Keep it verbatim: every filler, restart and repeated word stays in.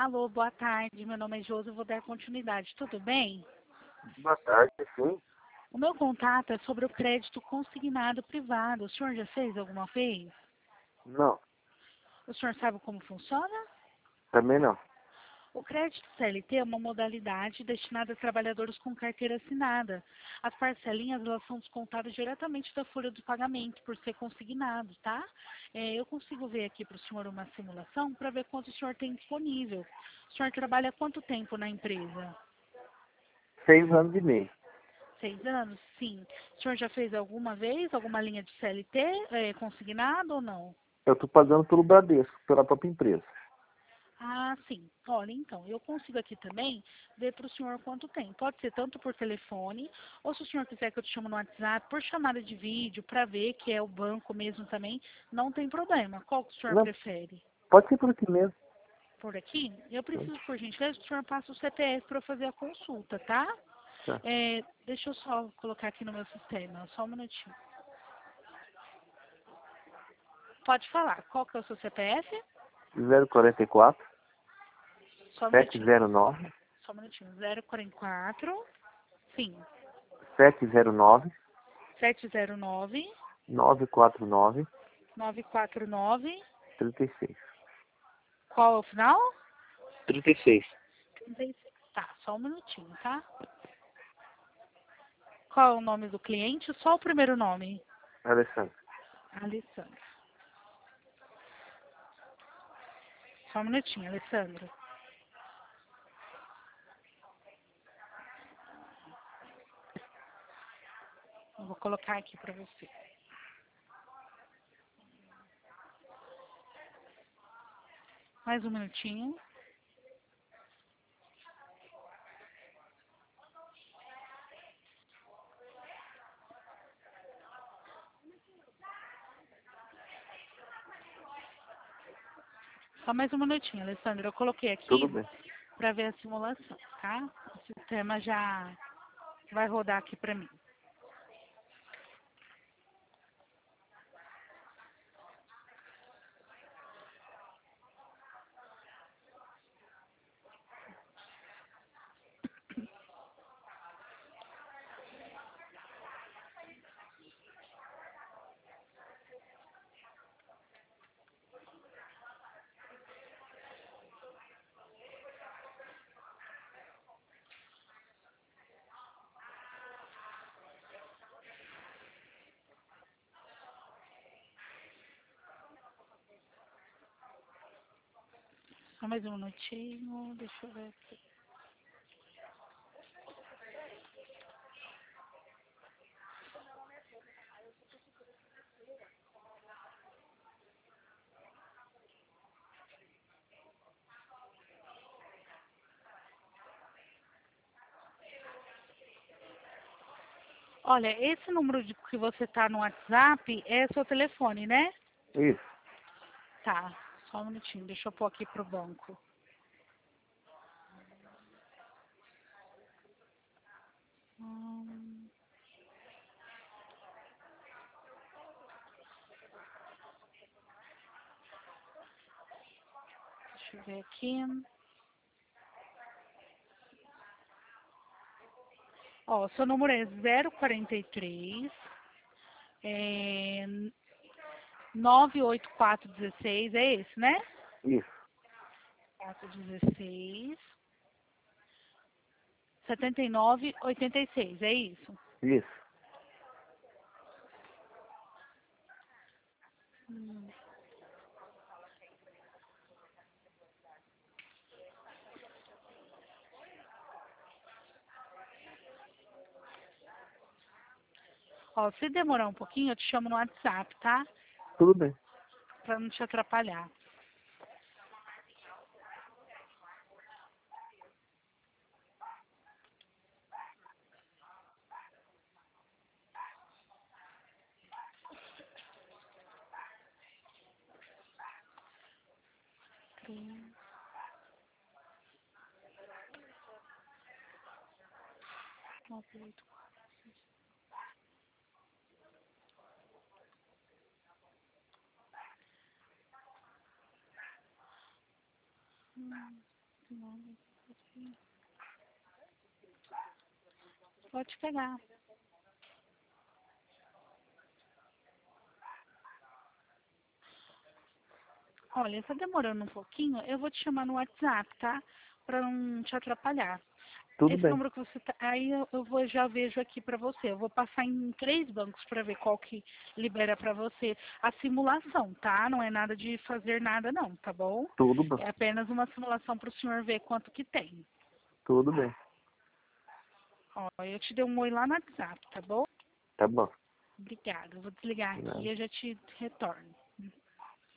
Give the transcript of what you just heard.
Alô, boa tarde. Meu nome é Josi, eu vou dar continuidade. Tudo bem? Boa tarde, sim. O meu contato é sobre o crédito consignado privado. O senhor já fez alguma vez? Não, O senhor sabe como funciona? também não. O crédito C L T é uma modalidade destinada a trabalhadores com carteira assinada. As parcelinhas elas são descontadas diretamente da folha do pagamento por ser consignado, tá? É, eu consigo ver aqui para o senhor uma simulação para ver quanto o senhor tem disponível. O senhor trabalha há quanto tempo na empresa? Seis anos e meio. Seis anos? Sim. O senhor já fez alguma vez alguma linha de C L T é, consignado ou não? Eu estou pagando pelo Bradesco, pela própria empresa. Ah, sim. Olha, então, eu consigo aqui também ver para o senhor quanto tem. Pode ser tanto por telefone, ou se o senhor quiser que eu te chame no WhatsApp, por chamada de vídeo, para ver que é o banco mesmo também, não tem problema. Qual que o senhor Não, prefere? pode ser por aqui mesmo. Por aqui? Eu preciso, por gentileza, que o senhor passe o C P F para eu fazer a consulta, tá? Tá. É, deixa eu só colocar aqui no meu sistema, só um minutinho. Pode falar, qual que é o seu C P F? zero quarenta e quatro, Só um sete minutinho, zero nove, só um minutinho. zero quarenta e quatro, sim, sete zero nove, sete zero nove, nove quatro nove, nove quatro nove. trinta e seis. Qual é o final? trinta e seis. trinta e seis. Tá, só um minutinho, tá? Qual é o nome do cliente? Só o primeiro nome. Alessandro. Alessandro. Só um minutinho, Alessandro. Eu vou colocar aqui pra você. Mais um minutinho. Só mais um minutinho, Alessandro. Eu coloquei Tudo aqui bem. pra ver a simulação, tá? O sistema já vai rodar aqui pra mim. Só mais um minutinho. Deixa eu ver aqui. Olha, esse número de que você tá no WhatsApp é seu telefone, né? Isso. Tá, só um minutinho. Deixa eu pôr aqui pro banco. Hum, deixa eu ver aqui. Ó, seu número é zero quarenta e três, é, nove oito quatro um seis, é esse, né? Isso. quatro um seis, setenta e nove, oitenta e seis, é isso? Isso. Hum. Ó, se demorar um pouquinho, eu te chamo no WhatsApp, tá? Tudo bem. Pra não te atrapalhar. Três, nove, oito, quatro. Hum. Pode pegar. Olha, está demorando um pouquinho, eu vou te chamar no WhatsApp, tá? Para não te atrapalhar. Tudo Esse bem. número que você tá, aí eu, eu vou, já vejo aqui para você. Eu vou passar em três bancos para ver qual que libera para você a simulação, tá? Não é nada de fazer nada não, tá bom? Tudo bem. É apenas uma simulação para o senhor ver quanto que tem. Tudo bem. Ó, eu te dei um oi lá no WhatsApp, tá bom? Tá bom. Obrigada. Eu vou desligar aqui Não. e eu já te retorno.